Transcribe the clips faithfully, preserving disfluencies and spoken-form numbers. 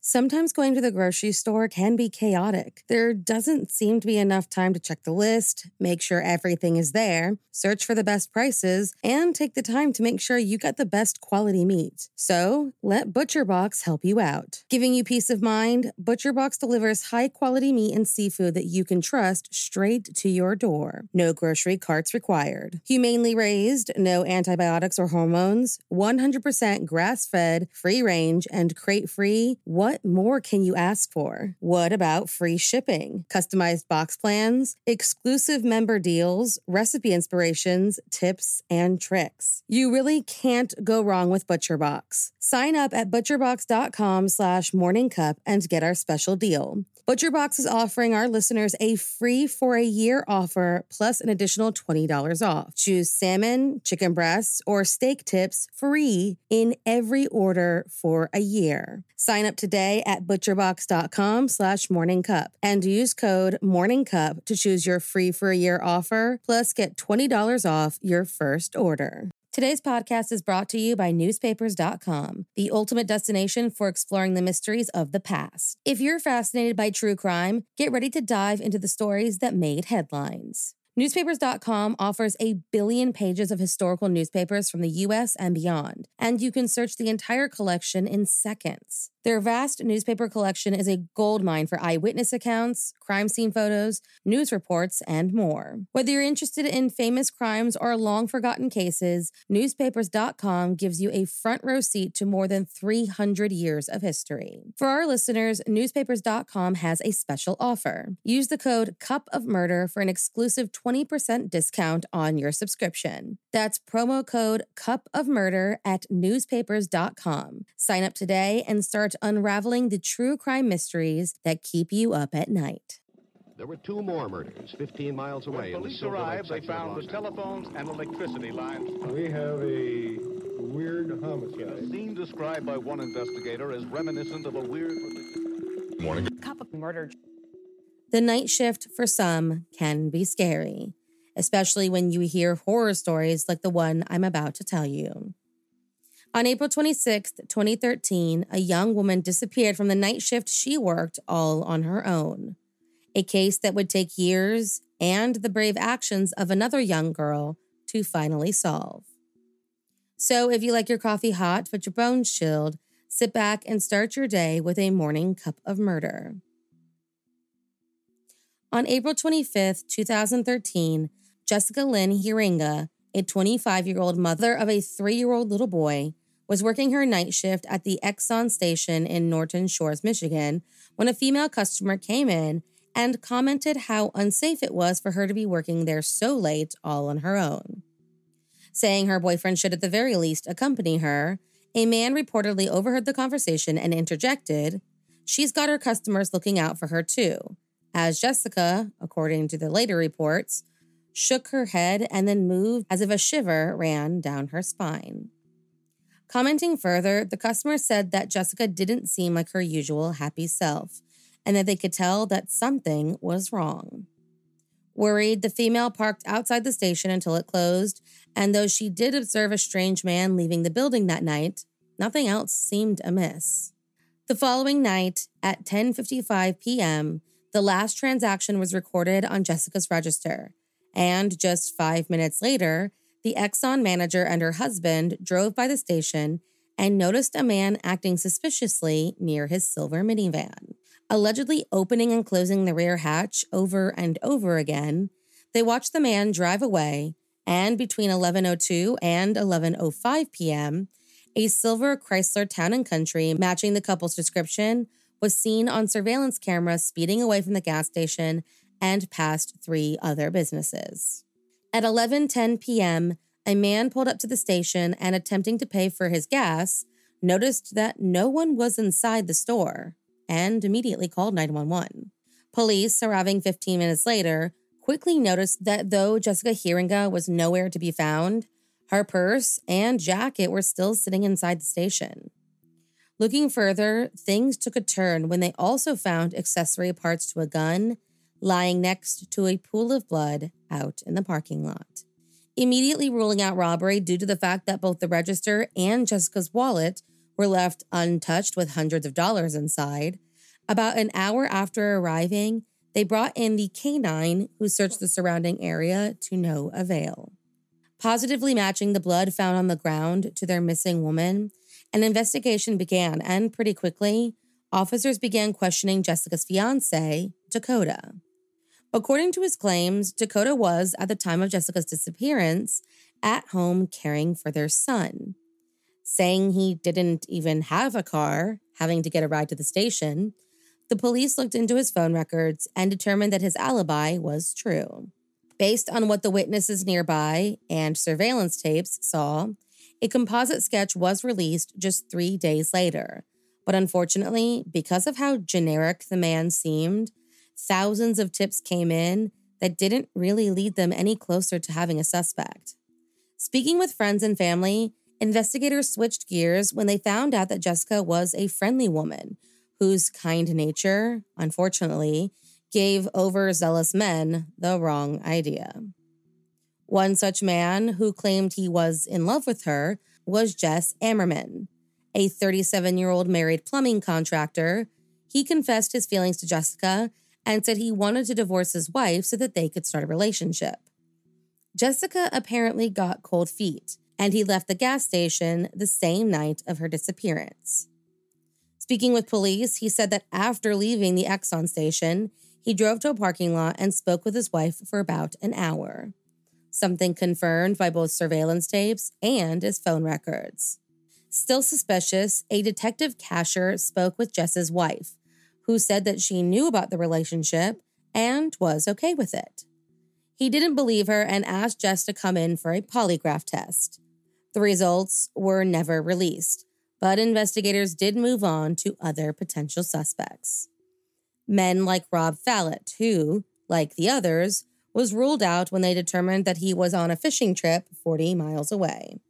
Sometimes going to the grocery store can be chaotic. There doesn't seem to be enough time to check the list, make sure everything is there, search for the best prices, and take the time to make sure you get the best quality meat. So, let ButcherBox help you out. Giving you peace of mind, ButcherBox delivers high-quality meat and seafood that you can trust straight to your door. No grocery carts required. Humanely raised, no antibiotics or hormones, one hundred percent grass-fed, free-range, and crate-free. What more can you ask for? What about free shipping, customized box plans, exclusive member deals, recipe inspirations, tips, and tricks? You really can't go wrong with ButcherBox. Sign up at butcherbox.com slash morningcup and get our special deal. ButcherBox is offering our listeners a free for a year offer plus an additional twenty dollars off. Choose salmon, chicken breasts, or steak tips free in every order for a year. Sign up today at butcherbox.com slash morningcup and use code morningcup to choose your free for a year offer plus get twenty dollars off your first order. Today's podcast is brought to you by newspapers dot com, the ultimate destination for exploring the mysteries of the past. If you're fascinated by true crime, get ready to dive into the stories that made headlines. newspapers dot com offers a billion pages of historical newspapers from the U S and beyond, and you can search the entire collection in seconds. Their vast newspaper collection is a goldmine for eyewitness accounts, crime scene photos, news reports, and more. Whether you're interested in famous crimes or long-forgotten cases, newspapers dot com gives you a front row seat to more than three hundred years of history. For our listeners, newspapers dot com has a special offer. Use the code Cup of Murder for an exclusive twenty percent discount on your subscription. That's promo code Cup of Murder at newspapers dot com. Sign up today and start unraveling the true crime mysteries that keep you up at night. There were two more murders fifteen miles away. When police arrived, they found the telephones and electricity lines. We have a weird homicide. A scene described by one investigator as reminiscent of a weird... Morning. Cup of murder. The night shift for some can be scary, especially when you hear horror stories like the one I'm about to tell you. On April twenty-sixth, twenty thirteen, a young woman disappeared from the night shift she worked all on her own. A case that would take years and the brave actions of another young girl to finally solve. So if you like your coffee hot but your bones chilled, sit back and start your day with a morning cup of murder. On April twenty-fifth, twenty thirteen, Jessica Lynn Hiringa, a twenty-five-year-old mother of a three-year-old little boy, was working her night shift at the Exxon station in Norton Shores, Michigan, when a female customer came in and commented how unsafe it was for her to be working there so late all on her own. Saying her boyfriend should at the very least accompany her, a man reportedly overheard the conversation and interjected, "She's got her customers looking out for her too," as Jessica, according to the later reports, shook her head and then moved as if a shiver ran down her spine. Commenting further, the customer said that Jessica didn't seem like her usual happy self, and that they could tell that something was wrong. Worried, the female parked outside the station until it closed, and though she did observe a strange man leaving the building that night, nothing else seemed amiss. The following night, at ten fifty-five p.m., the last transaction was recorded on Jessica's register, and just five minutes later, the Exxon manager and her husband drove by the station and noticed a man acting suspiciously near his silver minivan. Allegedly opening and closing the rear hatch over and over again, they watched the man drive away, and between eleven oh two and eleven oh five p.m., a silver Chrysler Town and Country matching the couple's description was seen on surveillance cameras speeding away from the gas station and past three other businesses. At eleven ten p.m., a man pulled up to the station and, attempting to pay for his gas, noticed that no one was inside the store and immediately called nine one one. Police, arriving fifteen minutes later, quickly noticed that though Jessica Hiringa was nowhere to be found, her purse and jacket were still sitting inside the station. Looking further, things took a turn when they also found accessory parts to a gun lying next to a pool of blood out in the parking lot. Immediately ruling out robbery due to the fact that both the register and Jessica's wallet were left untouched with hundreds of dollars inside. About an hour after arriving, they brought in the canine who searched the surrounding area to no avail. Positively matching the blood found on the ground to their missing woman, an investigation began, and pretty quickly, officers began questioning Jessica's fiancé, Dakota. According to his claims, Dakota was, at the time of Jessica's disappearance, at home caring for their son. Saying he didn't even have a car, having to get a ride to the station, the police looked into his phone records and determined that his alibi was true. Based on what the witnesses nearby and surveillance tapes saw, a composite sketch was released just three days later. But unfortunately, because of how generic the man seemed, thousands of tips came in that didn't really lead them any closer to having a suspect. Speaking with friends and family, investigators switched gears when they found out that Jessica was a friendly woman whose kind nature, unfortunately, gave overzealous men the wrong idea. One such man who claimed he was in love with her was Jess Ammerman, a thirty-seven-year-old married plumbing contractor. He confessed his feelings to Jessica and said he wanted to divorce his wife so that they could start a relationship. Jessica apparently got cold feet, and he left the gas station the same night of her disappearance. Speaking with police, he said that after leaving the Exxon station, he drove to a parking lot and spoke with his wife for about an hour, something confirmed by both surveillance tapes and his phone records. Still suspicious, a detective Kasher spoke with Jess's wife, who said that she knew about the relationship and was okay with it. He didn't believe her and asked Jess to come in for a polygraph test. The results were never released, but investigators did move on to other potential suspects. Men like Rob Fallett, who, like the others, was ruled out when they determined that he was on a fishing trip forty miles away.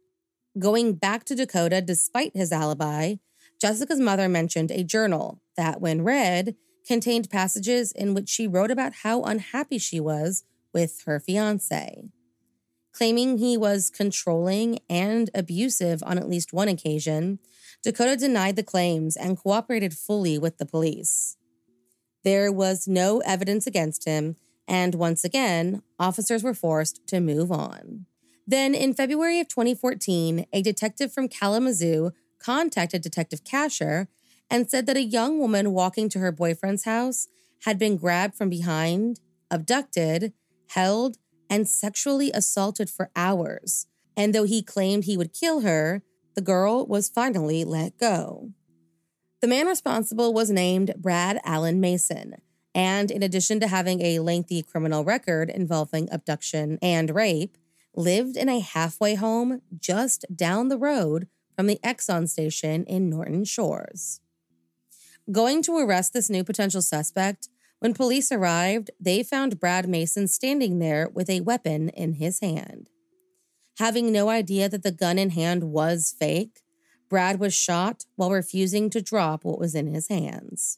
Going back to Dakota despite his alibi, Jessica's mother mentioned a journal that, when read, contained passages in which she wrote about how unhappy she was with her fiancé. Claiming he was controlling and abusive on at least one occasion, Dakota denied the claims and cooperated fully with the police. There was no evidence against him, and once again, officers were forced to move on. Then, in February of twenty fourteen, a detective from Kalamazoo contacted Detective Kasher and said that a young woman walking to her boyfriend's house had been grabbed from behind, abducted, held, and sexually assaulted for hours. And though he claimed he would kill her, the girl was finally let go. The man responsible was named Brad Allen Mason, and in addition to having a lengthy criminal record involving abduction and rape, lived in a halfway home just down the road from the Exxon station in Norton Shores. Going to arrest this new potential suspect, when police arrived, they found Brad Mason standing there with a weapon in his hand. Having no idea that the gun in hand was fake, Brad was shot while refusing to drop what was in his hands.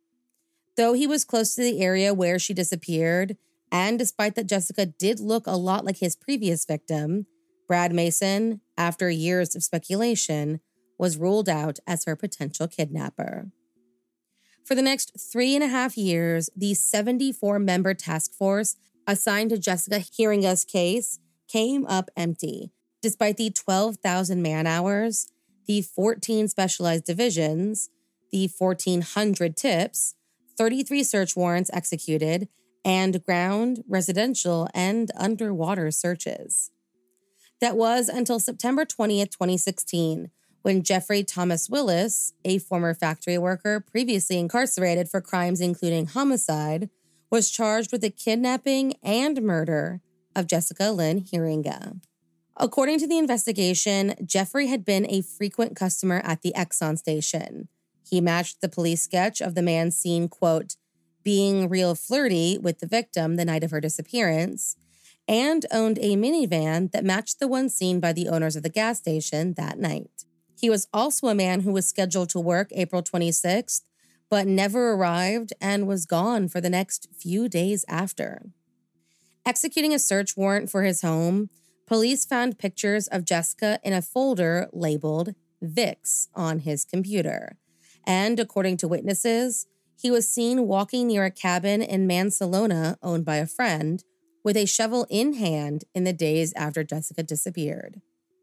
Though he was close to the area where she disappeared, and despite that Jessica did look a lot like his previous victim, Brad Mason, after years of speculation, was ruled out as her potential kidnapper. For the next three and a half years, the seventy-four member task force assigned to Jessica Heeringa's case came up empty, despite the twelve thousand man-hours, the fourteen specialized divisions, the fourteen hundred tips, thirty-three search warrants executed, and ground, residential, and underwater searches. That was until September twentieth, twenty sixteen, when Jeffrey Thomas Willis, a former factory worker previously incarcerated for crimes including homicide, was charged with the kidnapping and murder of Jessica Lynn Heeringa. According to the investigation, Jeffrey had been a frequent customer at the Exxon station. He matched the police sketch of the man seen, quote, being real flirty with the victim the night of her disappearance, and owned a minivan that matched the one seen by the owners of the gas station that night. He was also a man who was scheduled to work April twenty-sixth, but never arrived and was gone for the next few days after. Executing a search warrant for his home, police found pictures of Jessica in a folder labeled VIX on his computer. And according to witnesses, he was seen walking near a cabin in Mansalona owned by a friend with a shovel in hand in the days after Jessica disappeared.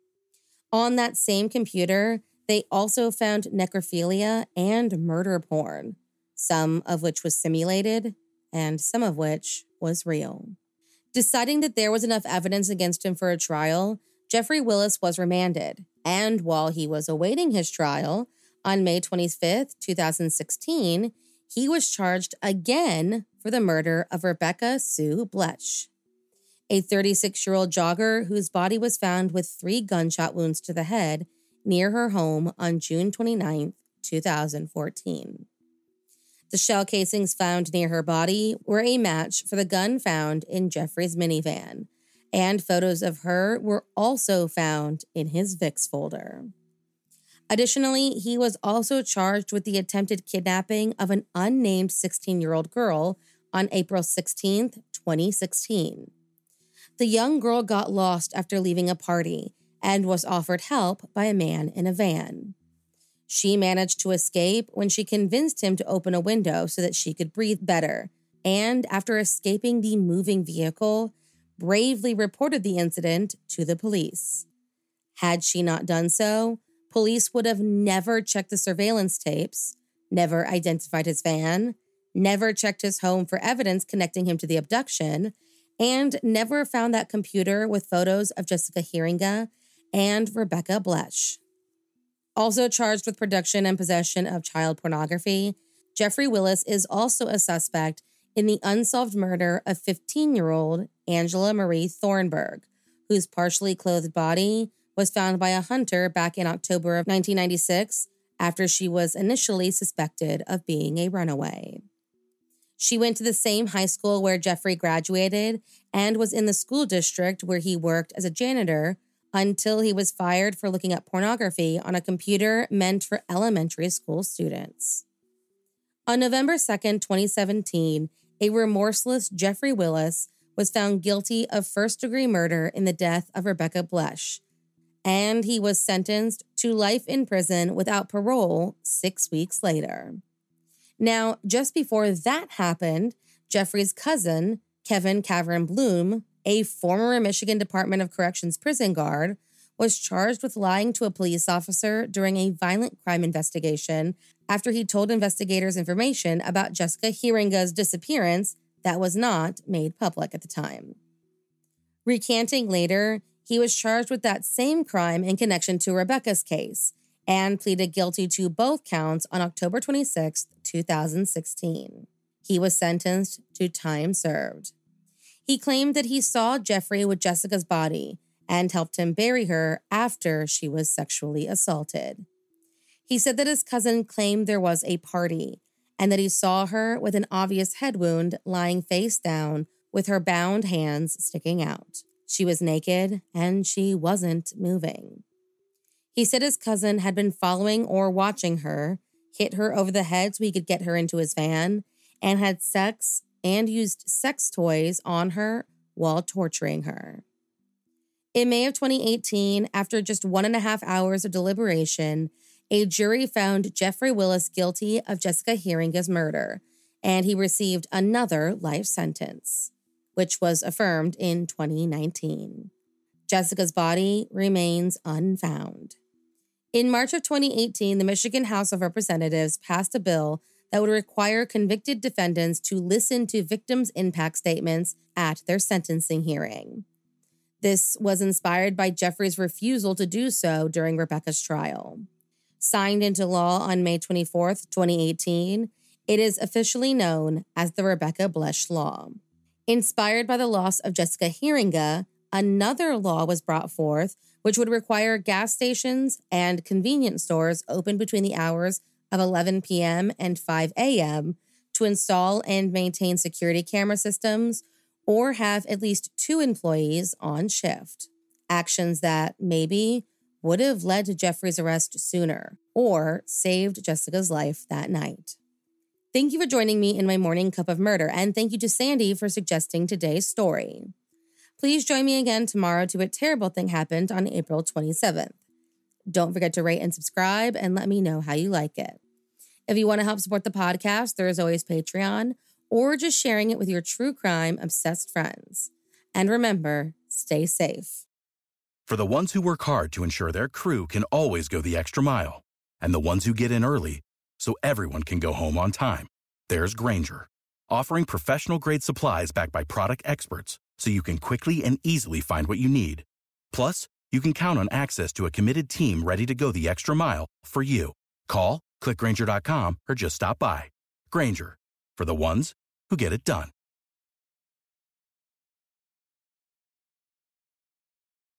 On that same computer, they also found necrophilia and murder porn, some of which was simulated and some of which was real. Deciding that there was enough evidence against him for a trial, Jeffrey Willis was remanded, and while he was awaiting his trial, on May twenty-fifth, twenty sixteen, he was charged again for the murder of Rebecca Sue Blech, a thirty-six-year-old jogger whose body was found with three gunshot wounds to the head near her home on June twenty-ninth, twenty fourteen. The shell casings found near her body were a match for the gun found in Jeffrey's minivan, and photos of her were also found in his VIX folder. Additionally, he was also charged with the attempted kidnapping of an unnamed sixteen-year-old girl on April sixteenth, twenty sixteen. The young girl got lost after leaving a party and was offered help by a man in a van. She managed to escape when she convinced him to open a window so that she could breathe better, and after escaping the moving vehicle, bravely reported the incident to the police. Had she not done so, police would have never checked the surveillance tapes, never identified his van, never checked his home for evidence connecting him to the abduction, and never found that computer with photos of Jessica Heeringa and Rebecca Blech. Also charged with production and possession of child pornography, Jeffrey Willis is also a suspect in the unsolved murder of fifteen-year-old Angela Marie Thornburg, whose partially clothed body was found by a hunter back in October of nineteen ninety-six after she was initially suspected of being a runaway. She went to the same high school where Jeffrey graduated and was in the school district where he worked as a janitor until he was fired for looking up pornography on a computer meant for elementary school students. On November second, twenty seventeen, a remorseless Jeffrey Willis was found guilty of first-degree murder in the death of Rebecca Blech, and he was sentenced to life in prison without parole six weeks later. Now, just before that happened, Jeffrey's cousin, Kevin Cameron Bloom, a former Michigan Department of Corrections prison guard, was charged with lying to a police officer during a violent crime investigation after he told investigators information about Jessica Heeringa's disappearance that was not made public at the time. Recanting later, he was charged with that same crime in connection to Rebecca's case and pleaded guilty to both counts on October twenty-sixth, twenty sixteen. He was sentenced to time served. He claimed that he saw Jeffrey with Jessica's body and helped him bury her after she was sexually assaulted. He said that his cousin claimed there was a party and that he saw her with an obvious head wound lying face down with her bound hands sticking out. She was naked and she wasn't moving. He said his cousin had been following or watching her, hit her over the head so he could get her into his van, and had sex and used sex toys on her while torturing her. In May of twenty eighteen, after just one and a half hours of deliberation, a jury found Jeffrey Willis guilty of Jessica Heeringa's murder, and he received another life sentence, which was affirmed in twenty nineteen. Jessica's body remains unfound. In March of twenty eighteen, the Michigan House of Representatives passed a bill that would require convicted defendants to listen to victims' impact statements at their sentencing hearing. This was inspired by Jeffrey's refusal to do so during Rebecca's trial. Signed into law on May twenty-fourth, twenty eighteen, it is officially known as the Rebecca Blech Law. Inspired by the loss of Jessica Heeringa, another law was brought forth which would require gas stations and convenience stores open between the hours of eleven p.m. and five a.m. to install and maintain security camera systems or have at least two employees on shift. Actions that maybe would have led to Jeffrey's arrest sooner or saved Jessica's life that night. Thank you for joining me in my morning cup of murder, and thank you to Sandy for suggesting today's story. Please join me again tomorrow to A Terrible Thing Happened on April twenty-seventh. Don't forget to rate and subscribe and let me know how you like it. If you want to help support the podcast, there is always Patreon or just sharing it with your true crime obsessed friends. And remember, stay safe. For the ones who work hard to ensure their crew can always go the extra mile, and the ones who get in early so everyone can go home on time, there's Grainger, offering professional-grade supplies backed by product experts so you can quickly and easily find what you need. Plus, you can count on access to a committed team ready to go the extra mile for you. Call, click Grainger dot com, or just stop by. Grainger, for the ones who get it done.